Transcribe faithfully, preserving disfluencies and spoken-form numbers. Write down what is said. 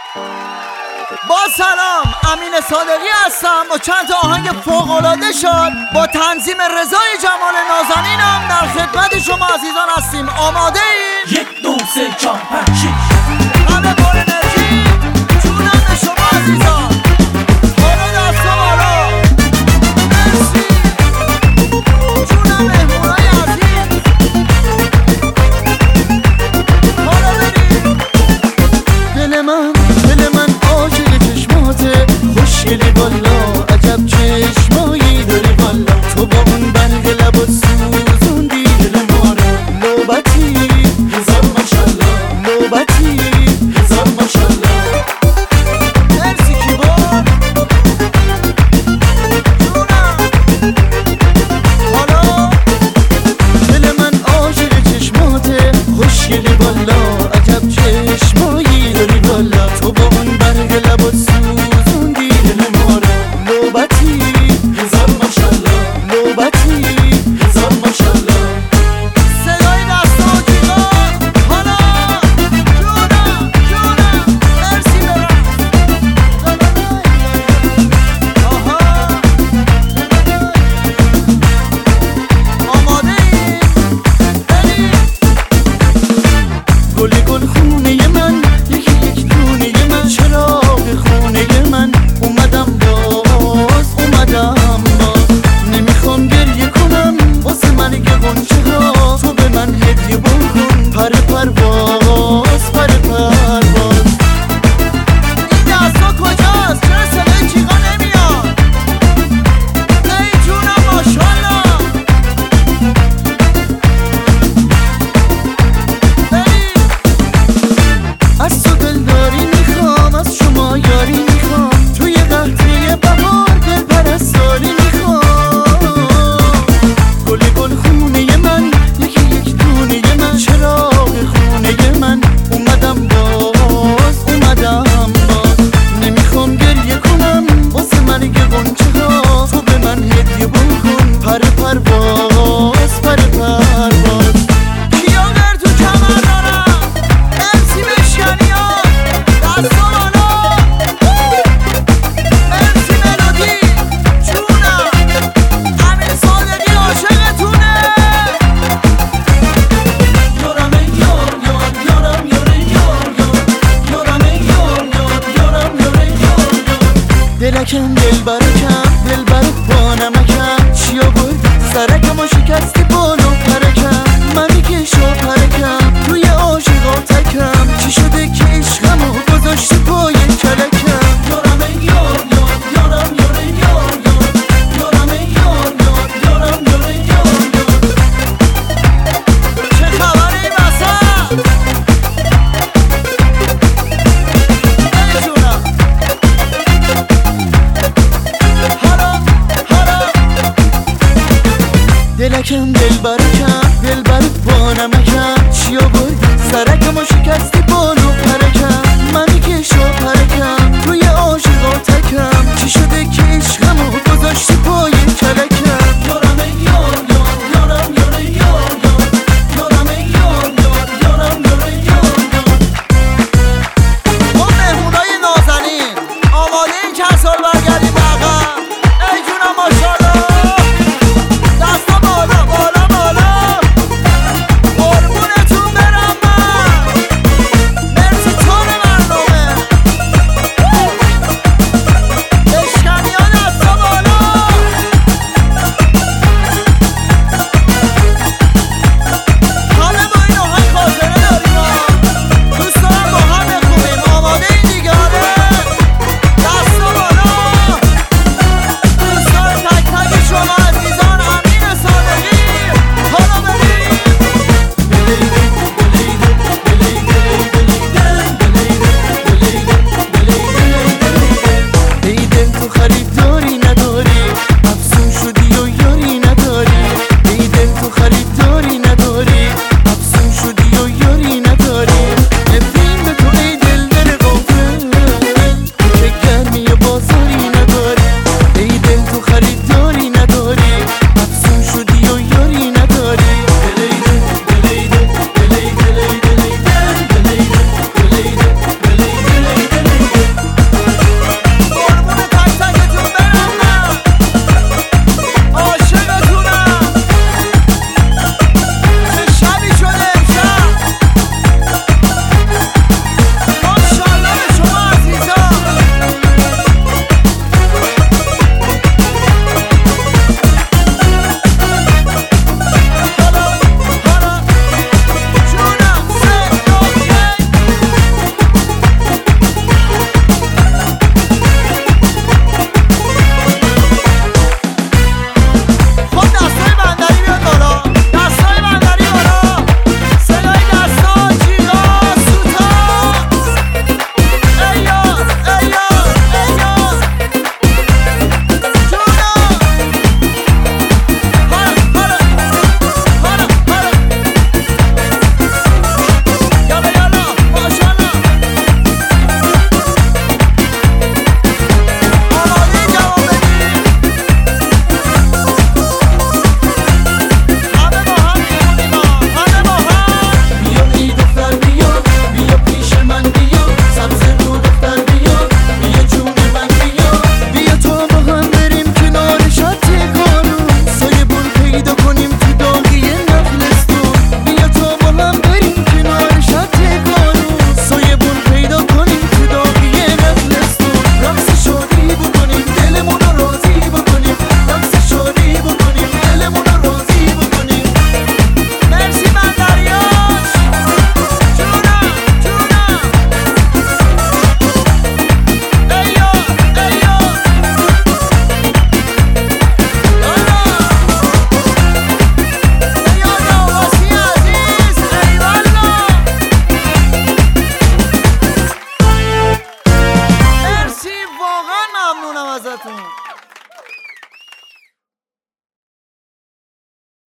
با سلام، امین صادقی هستم با چند تا آهنگ فوق‌العاده شاد با تنظیم رضای جمال نازنینم در خدمت شما عزیزان هستیم. آماده این؟ یک دو سه چهار پنج شش همه پر انرژی جونم به شما عزیزان. حالا دستا بالا، مرسی جونم مهمونای عزیز. حالا بریم. دل من دل من عاشق چشماته، خوشگلی والا، عجب چشمایی داری والا. تو با اون برگ لبا سوزوندی دل ما رو. نوبتی هزار ماشالله، نوبتی هزار ماشالله. مرسی کیبورد جونم. حالا دل من عاشق چشماته، خوشگلی والا، عجب چشمایی داری والا. تو با اون برگ لبا سوزوندی دل ما رو. نوبتی هزار ماشالله، نوبتی هزار ماشالله. صدای دستا و جیغا. حالا جونم جونم مرسی برم. آها آماده ای؟ بریم. گل گل خونه من، یکی یک دونه من، چراغ خونه من. اومدم باز اومدم باز، نمیخوام گریه کنم واسه مرگ غنچه ها. تو به من هدیه بکن پر پرواز، پر پرواز. این دستا کجاست؟ چرا صدای جیغا نمیاد؟ ای جونم ماشالله. بریم. از تو دلداری میخوام، از شما یاری میخوام، توی قحطی بهار دل پرستاری میخوام. گل گل خونه من، یکی یک دونه من، چراغ خونه من. اومدم باز اومدم باز، نمیخوام گریه کنم واسه مرگ غنچه ها. تو به من هدیه بکن پر پرواز، پر پرواز. کیا در تو کمر دارم؟ مرسی بشکنیان دستا بالا. مرسی ملودی جونم. امین صادقی عاشقتونه. یارم ای یار یار یارم یار ای یار یار یارم ای یار یار یارم یار ای یار یار. دلکم دل برکم، دل برک با نمکم. چیا بود سرکم و شکستی بالو پرکم. منی که شو پرکم توی عاشقا تکم. چی شده که عشقمو گذاشتی پای کلکم؟ یارم ای یار یار یارم یار ای یار یار یارم ای یار یار یارم یار ای یار یار. چه خبره این وسط؟ نمی‌دونم. حالا حالا دلکم دل برکم، دل برک با نمکم. چیا بود سرکم و شکستی بالو پرکم. ازتون.